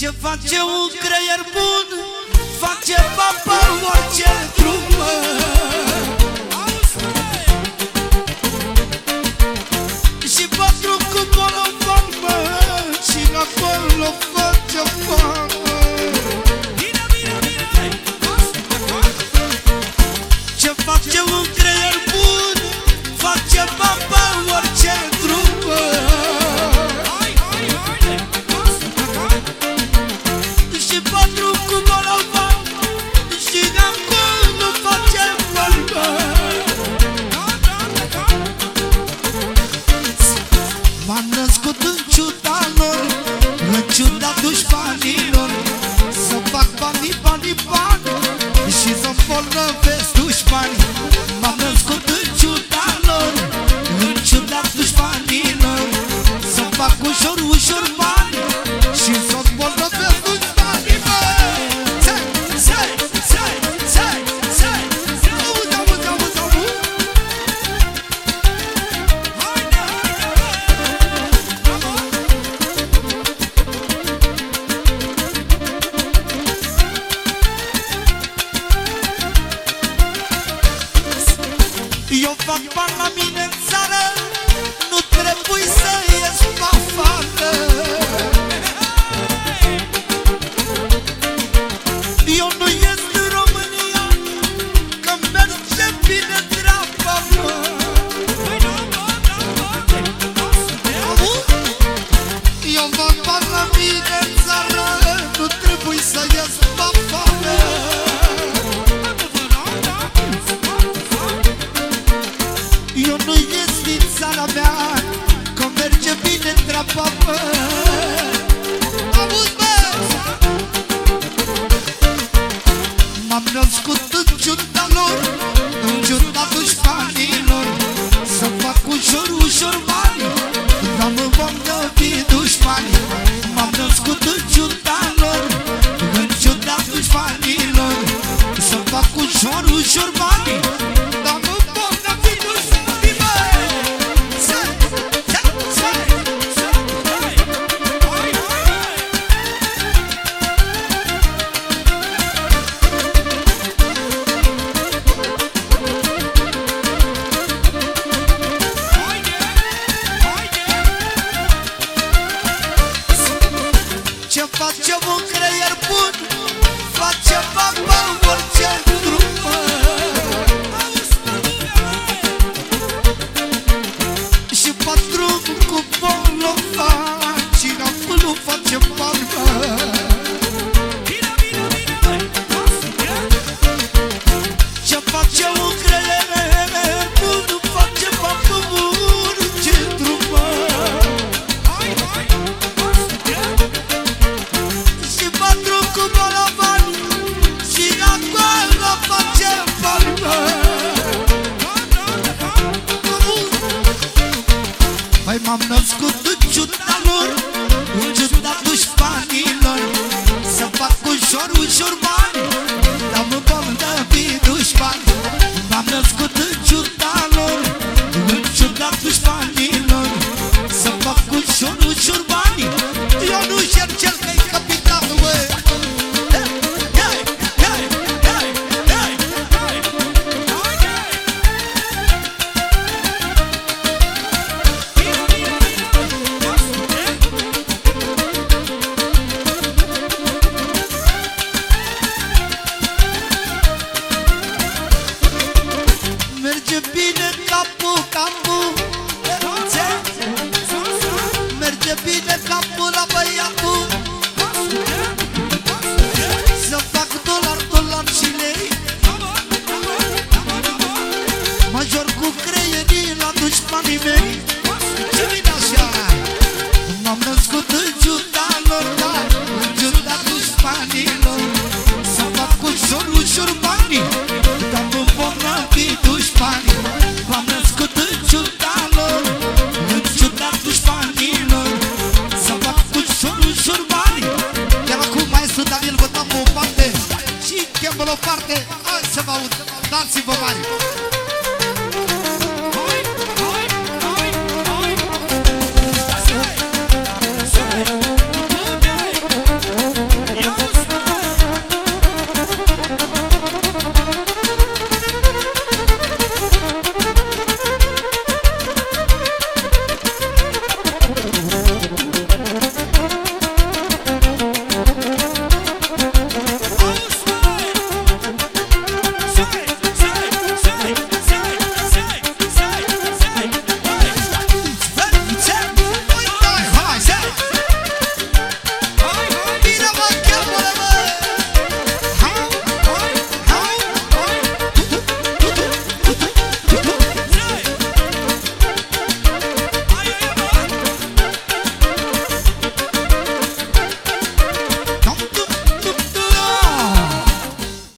Ce face un creier bun, face papa orice drum. Și patru cu bolovan, și acolo face mamă. Ce face un creier bun, face papa orice drum. Și patru cu bolovan, și acolo face mamă. M-am născut în ciuda lor, în ciuda dușmanilor. Să fac bani, bani, bani și să-mi bolnăvesc dușmanii. M-am născut în ciuda lor, în ciuda dușmanilor. Să fac ușor, ușor bani și să-mi bolnăvesc dușmanii. Auzi, auzi, auzi, auzi. Eu fac bani la mine în țară, nu trebuie să ies pe afară. Eu nu ies din România, că merge bine treaba mea. Eu fac bani la mine în țară, nu trebuie să ies pe afară. Eu nu ies din țara mea, că merge bine treaba mea. Auzi, bă! M-am născut în ciuda lor, în ciuda dușmanilor. Să fac ușor, ușor bani, dar mă vom dăvi dușmanii. M-am născut în ciuda lor, în ciuda dușmanilor. Să fac ușor, ușor bani, dar mă vom dăvi dușmanii. Ce face un creier bun, face papa orice drum. Și patru cu bolovan, și acolo face palmă. Ce face un creier bun, face papa orice drum. Și patru cu bolovan, și acolo face palmă. Păi m-am născut în ciuda lor, în ciuda dușmanilor. Să fac ușor, ușor bani, dar mă bolnăvi dușmani. M-am născut în ciuda lor, în ciuda dușmanilor. Să fac ușor, ușor bani. Eu nu știu cel că-i capitanul, bă. Merge bine capul, capul. Merge bine capul la băiatul. Să fac dolar, dolar și lei. Major cu creierii la dușmanii mei. Ce vine așa? M-am născut în ciuda lor, dar în ciuda dușmanilor. Să fac ușor, ușor banii, dar nu vom năvi dușmanii. M-am născut în ciuda lor, în ciuda dușmanilor. Să fac ușor, ușor banii. Iar acum maestru Daniel Bătamu o parte și Campbell o parte. Hai să vă aud, dați-vă mari.